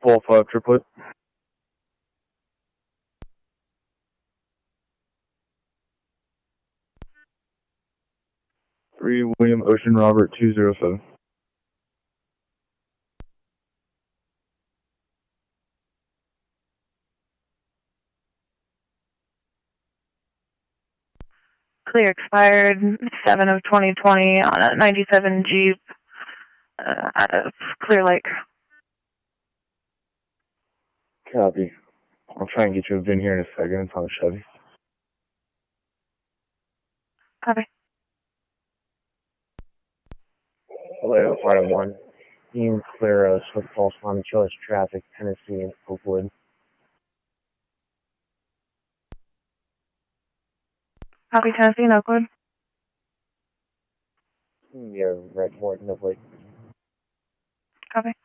Wolf triplet. 3 William Ocean Robert 207. Clear expired 7 of 2020 on a 97 Jeep out of Clear Lake. Copy. I'll try and get you a VIN here in a second. It's on a Chevy. Copy. Hello, Florida 1. Being clear Swift Pulse Monticello traffic, Tennessee, and Oakwood. Copy, Tennessee and Oakwood. Yeah, Red Morton of Lake. Copy.